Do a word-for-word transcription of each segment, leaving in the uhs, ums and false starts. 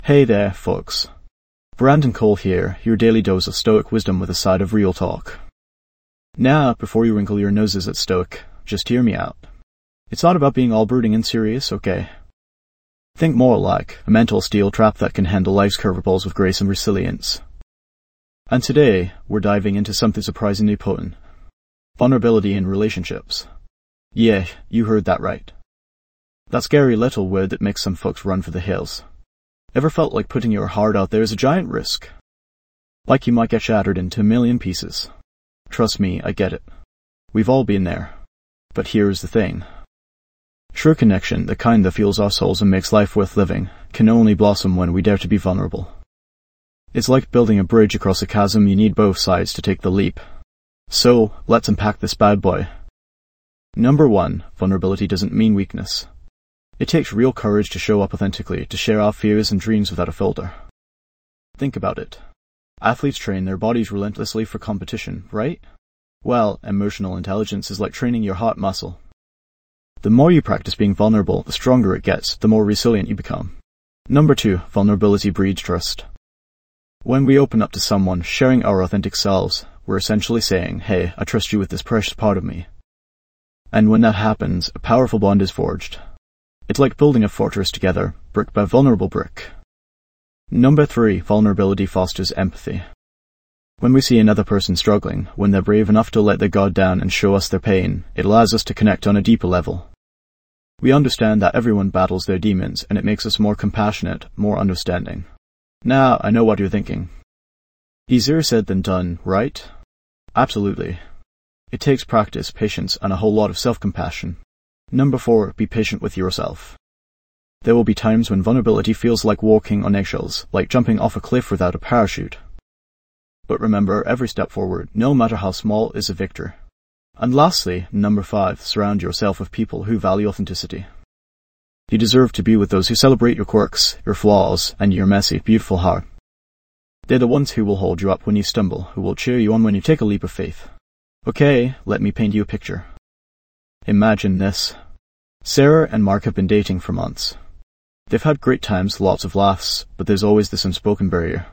Hey there, folks. Brandon Cole here, your daily dose of Stoic wisdom with a side of real talk. Now, before you wrinkle your noses at Stoic, just hear me out. It's not about being all brooding and serious, okay? Think more like a mental steel trap that can handle life's curveballs with grace and resilience. And today, we're diving into something surprisingly potent. Vulnerability in relationships. Yeah, you heard that right. That scary little word that makes some folks run for the hills. Ever felt like putting your heart out there is a giant risk? Like you might get shattered into a million pieces. Trust me, I get it. We've all been there. But here's the thing. True connection, the kind that fuels our souls and makes life worth living, can only blossom when we dare to be vulnerable. It's like building a bridge across a chasm. You need both sides to take the leap. So, let's unpack this bad boy. Number one, vulnerability doesn't mean weakness. It takes real courage to show up authentically, to share our fears and dreams without a filter. Think about it. Athletes train their bodies relentlessly for competition, right? Well, emotional intelligence is like training your heart muscle. The more you practice being vulnerable, the stronger it gets, the more resilient you become. Number two, vulnerability breeds trust. When we open up to someone, sharing our authentic selves, we're essentially saying, hey, I trust you with this precious part of me. And when that happens, a powerful bond is forged. It's like building a fortress together, brick by vulnerable brick. Number three, vulnerability fosters empathy. When we see another person struggling, when they're brave enough to let their guard down and show us their pain, it allows us to connect on a deeper level. We understand that everyone battles their demons, and it makes us more compassionate, more understanding. Now, I know what you're thinking. Easier said than done, right? Absolutely. It takes practice, patience, and a whole lot of self-compassion. Number four, be patient with yourself. There will be times when vulnerability feels like walking on eggshells, like jumping off a cliff without a parachute. But remember, every step forward, no matter how small, is a victory. And lastly, number five, surround yourself with people who value authenticity. You deserve to be with those who celebrate your quirks, your flaws, and your messy, beautiful heart. They're the ones who will hold you up when you stumble, who will cheer you on when you take a leap of faith. Okay, let me paint you a picture. Imagine this. Sarah and Mark have been dating for months. They've had great times, lots of laughs, but there's always this unspoken barrier.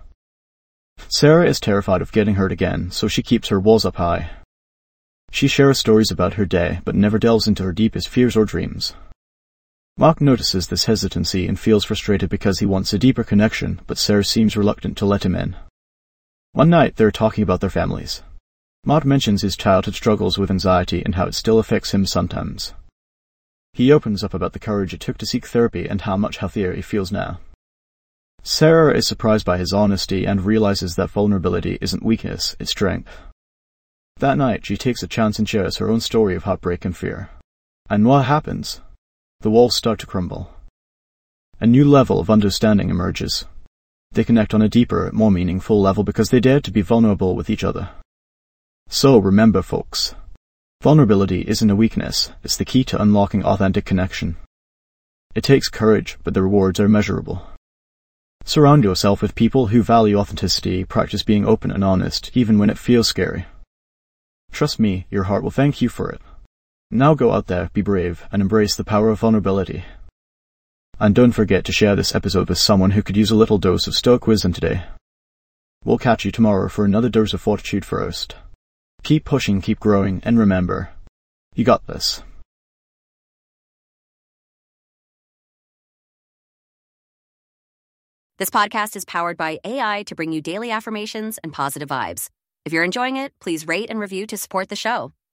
Sarah is terrified of getting hurt again, so she keeps her walls up high. She shares stories about her day, but never delves into her deepest fears or dreams. Mark notices this hesitancy and feels frustrated because he wants a deeper connection, but Sarah seems reluctant to let him in. One night, they're talking about their families. Mark mentions his childhood struggles with anxiety and how it still affects him sometimes. He opens up about the courage it took to seek therapy and how much healthier he feels now. Sarah is surprised by his honesty and realizes that vulnerability isn't weakness, it's strength. That night, she takes a chance and shares her own story of heartbreak and fear. And what happens? The walls start to crumble. A new level of understanding emerges. They connect on a deeper, more meaningful level because they dared to be vulnerable with each other. So remember, folks, vulnerability isn't a weakness, it's the key to unlocking authentic connection. It takes courage, but the rewards are measurable. Surround yourself with people who value authenticity, practice being open and honest, even when it feels scary. Trust me, your heart will thank you for it. Now go out there, be brave, and embrace the power of vulnerability. And don't forget to share this episode with someone who could use a little dose of Stoic wisdom today. We'll catch you tomorrow for another dose of fortitude first. Keep pushing, keep growing, and remember, you got this. This podcast is powered by A I to bring you daily affirmations and positive vibes. If you're enjoying it, please rate and review to support the show.